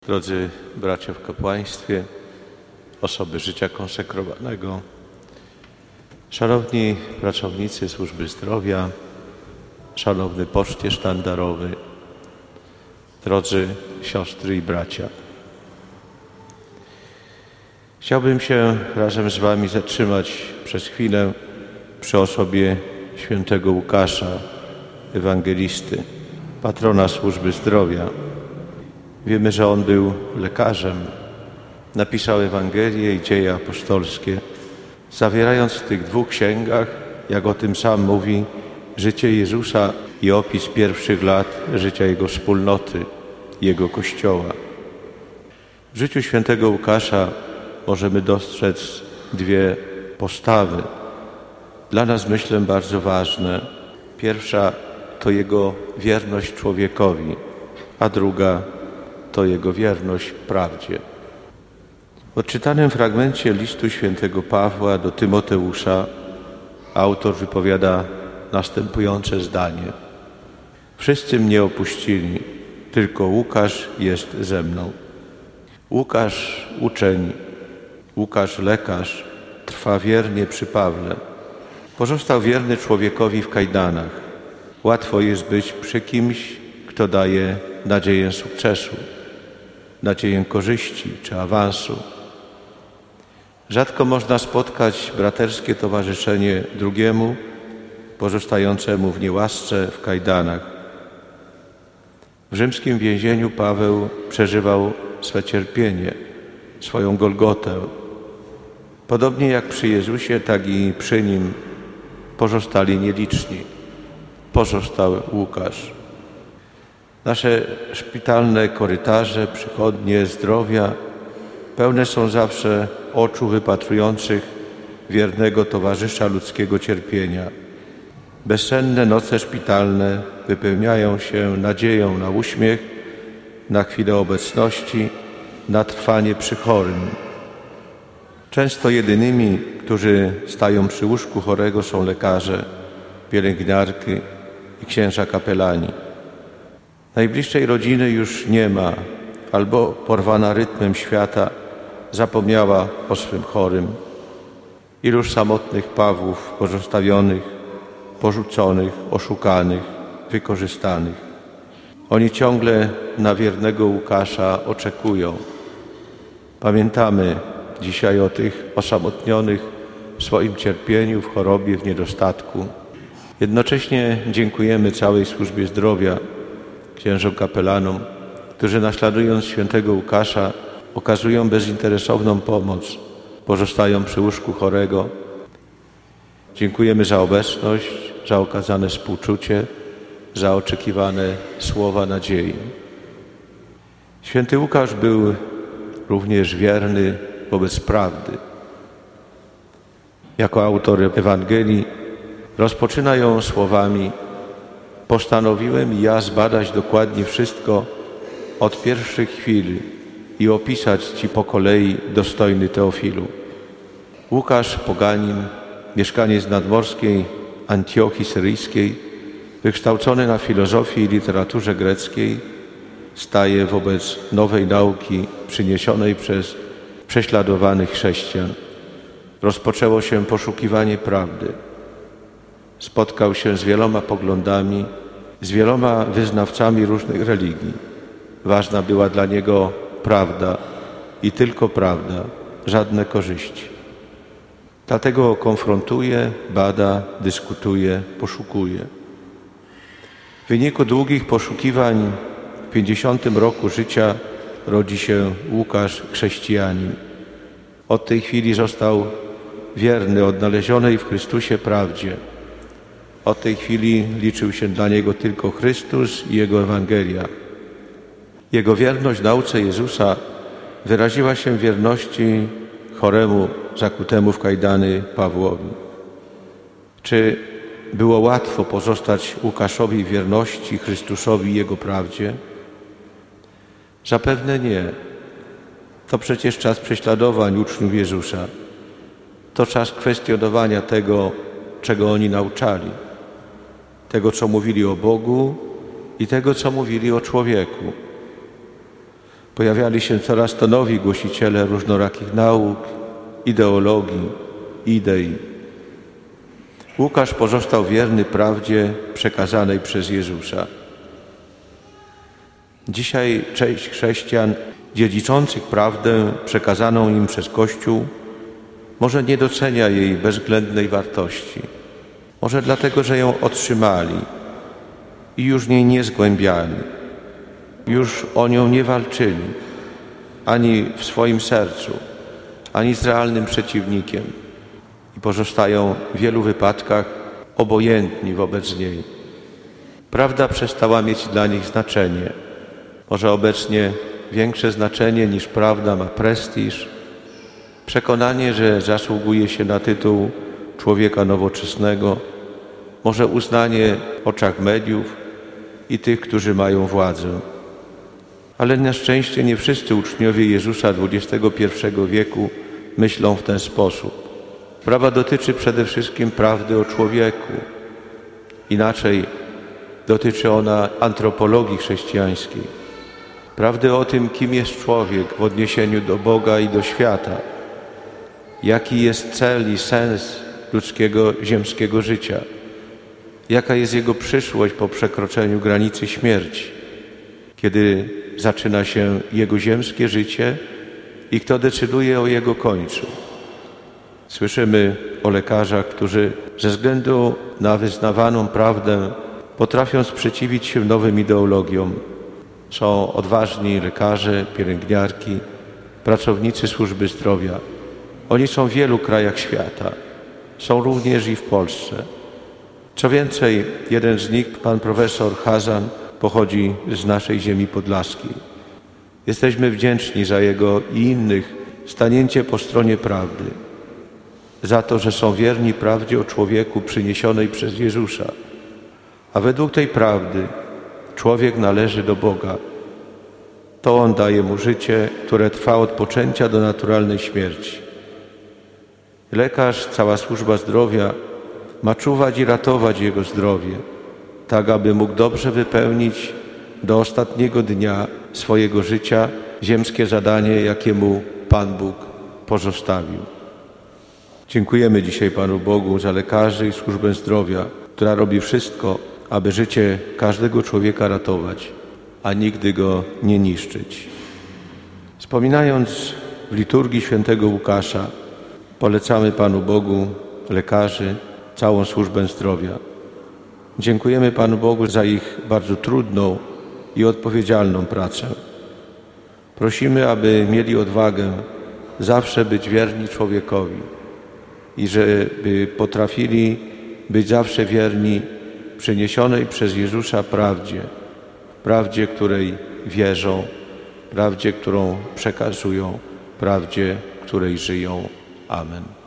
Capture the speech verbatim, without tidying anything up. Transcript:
Drodzy bracia w kapłaństwie, osoby życia konsekrowanego, szanowni pracownicy służby zdrowia, szanowny poczcie sztandarowy, drodzy siostry i bracia. Chciałbym się razem z wami zatrzymać przez chwilę przy osobie świętego Łukasza, ewangelisty, patrona służby zdrowia. Wiemy, że on był lekarzem. Napisał Ewangelię i Dzieje apostolskie, zawierając w tych dwóch księgach, jak o tym sam mówi, życie Jezusa i opis pierwszych lat życia Jego wspólnoty, Jego Kościoła. W życiu świętego Łukasza możemy dostrzec dwie postawy, dla nas, myślę, bardzo ważne. Pierwsza to Jego wierność człowiekowi, a druga to Jego wierność prawdzie. W odczytanym fragmencie listu świętego Pawła do Tymoteusza autor wypowiada następujące zdanie. Wszyscy mnie opuścili, tylko Łukasz jest ze mną. Łukasz uczeń, Łukasz lekarz trwa wiernie przy Pawle. Pozostał wierny człowiekowi w kajdanach. Łatwo jest być przy kimś, kto daje nadzieję sukcesu, nadzieję korzyści czy awansu. Rzadko można spotkać braterskie towarzyszenie drugiemu, pozostającemu w niełasce, w kajdanach. W rzymskim więzieniu Paweł przeżywał swe cierpienie, swoją Golgotę. Podobnie jak przy Jezusie, tak i przy Nim pozostali nieliczni. Pozostał Łukasz. Nasze szpitalne korytarze, przychodnie zdrowia pełne są zawsze oczu wypatrujących wiernego towarzysza ludzkiego cierpienia. Bezsenne noce szpitalne wypełniają się nadzieją na uśmiech, na chwilę obecności, na trwanie przy chorym. Często jedynymi, którzy stają przy łóżku chorego, są lekarze, pielęgniarki i księża kapelani. Najbliższej rodziny już nie ma, albo porwana rytmem świata zapomniała o swym chorym. Iluż samotnych Pawłów pozostawionych, porzuconych, oszukanych, wykorzystanych. Oni ciągle na wiernego Łukasza oczekują. Pamiętamy dzisiaj o tych osamotnionych w swoim cierpieniu, w chorobie, w niedostatku. Jednocześnie dziękujemy całej służbie zdrowia, księżom kapelanom, którzy naśladując świętego Łukasza okazują bezinteresowną pomoc, pozostają przy łóżku chorego. Dziękujemy za obecność, za okazane współczucie, za oczekiwane słowa nadziei. Święty Łukasz był również wierny wobec prawdy. Jako autor Ewangelii rozpoczyna ją słowami: postanowiłem i ja zbadać dokładnie wszystko od pierwszych chwil i opisać Ci po kolei, dostojny Teofilu. Łukasz, poganin, mieszkaniec nadmorskiej Antiochii Syryjskiej, wykształcony na filozofii i literaturze greckiej, staje wobec nowej nauki przyniesionej przez prześladowanych chrześcijan. Rozpoczęło się poszukiwanie prawdy. Spotkał się z wieloma poglądami, z wieloma wyznawcami różnych religii. Ważna była dla niego prawda i tylko prawda, żadne korzyści. Dlatego konfrontuje, bada, dyskutuje, poszukuje. W wyniku długich poszukiwań w pięćdziesiątym roku życia rodzi się Łukasz chrześcijanin. Od tej chwili został wierny odnalezionej w Chrystusie prawdzie. Od tej chwili liczył się dla niego tylko Chrystus i Jego Ewangelia. Jego wierność nauce Jezusa wyraziła się w wierności choremu, zakutemu w kajdany Pawłowi. Czy było łatwo pozostać Łukaszowi w wierności Chrystusowi i Jego prawdzie? Zapewne nie. To przecież czas prześladowań uczniów Jezusa. To czas kwestionowania tego, czego oni nauczali. Tego, co mówili o Bogu i tego, co mówili o człowieku. Pojawiali się coraz to nowi głosiciele różnorakich nauk, ideologii, idei. Łukasz pozostał wierny prawdzie przekazanej przez Jezusa. Dzisiaj część chrześcijan dziedziczących prawdę przekazaną im przez Kościół może nie docenia jej bezwzględnej wartości. Może dlatego, że ją otrzymali i już jej nie zgłębiali, już o nią nie walczyli, ani w swoim sercu, ani z realnym przeciwnikiem i pozostają w wielu wypadkach obojętni wobec niej. Prawda przestała mieć dla nich znaczenie. Może obecnie większe znaczenie niż prawda ma prestiż, przekonanie, że zasługuje się na tytuł człowieka nowoczesnego, może uznanie w oczach mediów i tych, którzy mają władzę. Ale na szczęście nie wszyscy uczniowie Jezusa dwudziestego pierwszego wieku myślą w ten sposób. Sprawa dotyczy przede wszystkim prawdy o człowieku. Inaczej dotyczy ona antropologii chrześcijańskiej. Prawdy o tym, kim jest człowiek w odniesieniu do Boga i do świata. Jaki jest cel i sens ludzkiego ziemskiego życia. Jaka jest jego przyszłość po przekroczeniu granicy śmierci, kiedy zaczyna się jego ziemskie życie i kto decyduje o jego końcu. Słyszymy o lekarzach, którzy ze względu na wyznawaną prawdę potrafią sprzeciwić się nowym ideologiom. Są odważni lekarze, pielęgniarki, pracownicy służby zdrowia. Oni są w wielu krajach świata. Są również i w Polsce. Co więcej, jeden z nich, pan profesor Chazan, pochodzi z naszej ziemi podlaskiej. Jesteśmy wdzięczni za jego i innych stanięcie po stronie prawdy. Za to, że są wierni prawdzie o człowieku przyniesionej przez Jezusa. A według tej prawdy człowiek należy do Boga. To On daje mu życie, które trwa od poczęcia do naturalnej śmierci. Lekarz, cała służba zdrowia ma czuwać i ratować jego zdrowie, tak aby mógł dobrze wypełnić do ostatniego dnia swojego życia ziemskie zadanie, jakie mu Pan Bóg pozostawił. Dziękujemy dzisiaj Panu Bogu za lekarzy i służbę zdrowia, która robi wszystko, aby życie każdego człowieka ratować, a nigdy go nie niszczyć. Wspominając w liturgii świętego Łukasza, polecamy Panu Bogu lekarzy, całą służbę zdrowia. Dziękujemy Panu Bogu za ich bardzo trudną i odpowiedzialną pracę. Prosimy, aby mieli odwagę zawsze być wierni człowiekowi i żeby potrafili być zawsze wierni przyniesionej przez Jezusa prawdzie, prawdzie, której wierzą, prawdzie, którą przekazują, prawdzie, której żyją. Amen.